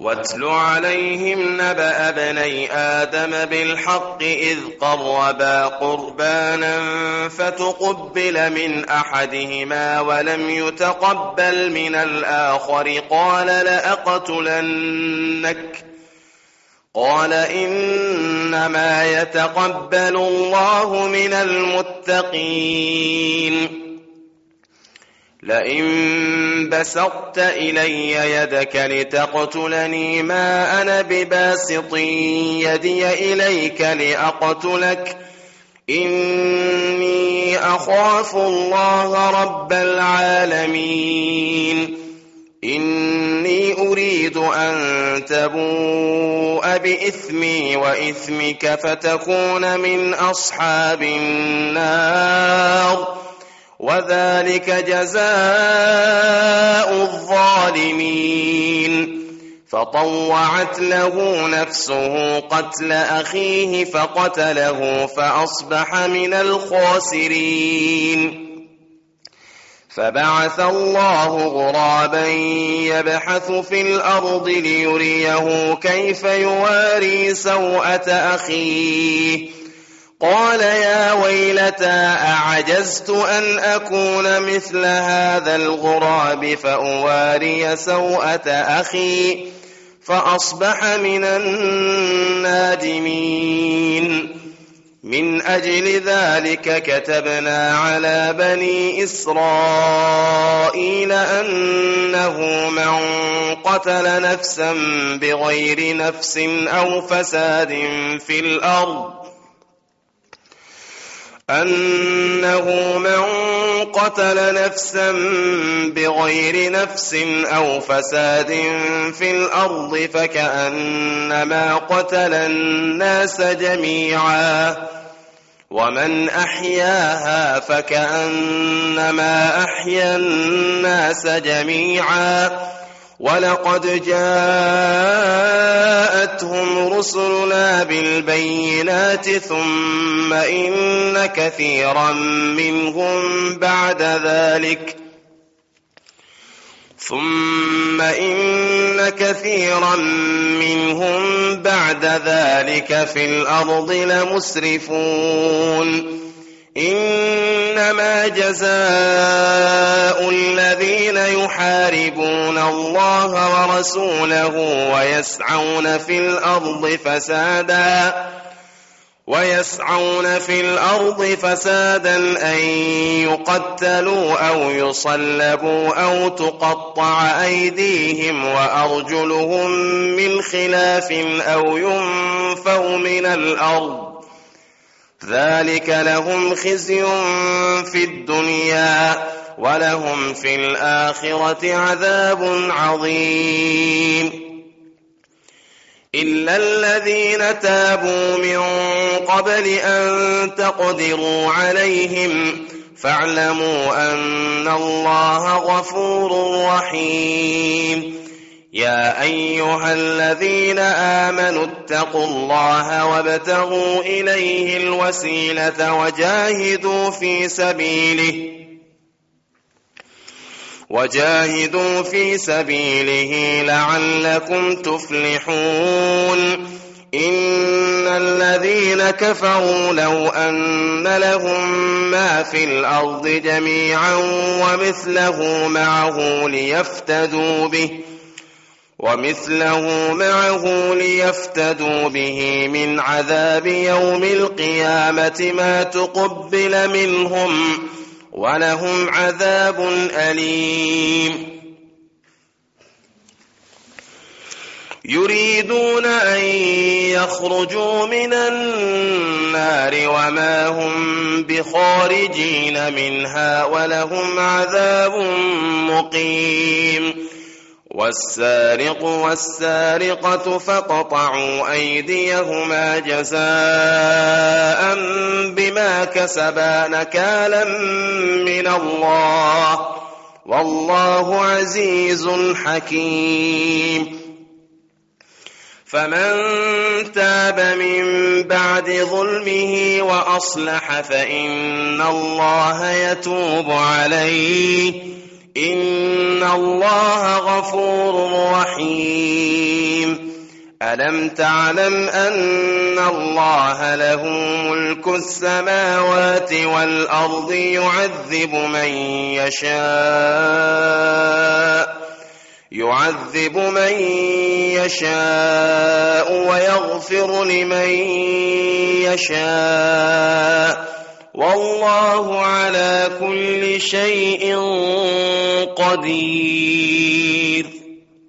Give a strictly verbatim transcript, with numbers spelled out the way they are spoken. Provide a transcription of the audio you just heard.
واتل عليهم نبأ ابني آدم بالحق إذ قربا قربانا فتقبل من أحدهما ولم يتقبل من الآخر قال لأقتلنك قال إنما يتقبل الله من المتقين لئن بسطت إلي يدك لتقتلني ما أنا بباسط يدي إليك لأقتلك إني أخاف الله رب العالمين إني أريد أن تبوء بإثمي وإثمك فتكون من أصحاب النار وذلك جزاء الظالمين فطوعت له نفسه قتل أخيه فقتله فأصبح من الخاسرين فبعث الله غرابا يبحث في الأرض ليريه كيف يواري سوءة أخيه قال يا ويلتى أعجزت أن أكون مثل هذا الغراب فأواري سوءة أخي فأصبح من النادمين من أجل ذلك كتبنا على بني إسرائيل أنه من قتل نفسا بغير نفس أو فساد في الأرض أنه من قتل نفسا بغير نفس أو فساد في الأرض فكأنما قتل الناس جميعا ومن أحياها فكأنما أحيا الناس جميعا ولقد جاءتهم رسلنا بالبينات ثم إن كثيرا منهم بعد ذلك ثم إن كثيرا منهم بعد ذلك في الأرض لمسرفون إنما جزاء الذين يحاربون الله ورسوله ويسعون في الأرض فسادا ويسعون في الأرض فسادا أن يقتلوا أو يصلبوا أو تقطع أيديهم وأرجلهم من خلاف أو ينفوا من الأرض ذلك لهم خزي في الدنيا ولهم في الآخرة عذاب عظيم إلا الذين تابوا من قبل أن تقدروا عليهم فاعلموا أن الله غفور رحيم يا أيها الذين آمنوا اتقوا الله وابتغوا إليه الوسيلة وجاهدوا في سبيله وجاهدوا في سبيله لعلكم تفلحون إن الذين كفروا لو أن لهم ما في الأرض جميعا ومثله معه ليفتدوا به ومثله معه ليفتدوا به من عذاب يوم القيامة ما تقبل منهم ولهم عذاب أليم يريدون أن يخرجوا من النار وما هم بخارجين منها ولهم عذاب مقيم والسارق والسارقة فاقطعوا أيديهما جزاء بما كسبا نكالا من الله والله عزيز حكيم فمن تاب من بعد ظلمه وأصلح فإن الله يتوب عليه إن الله غفور رحيم ألم تعلم أن الله له ملك السماوات والأرض يعذب من يشاء يعذب من يشاء ويغفر لمن يشاء والله على كل شيء قدير.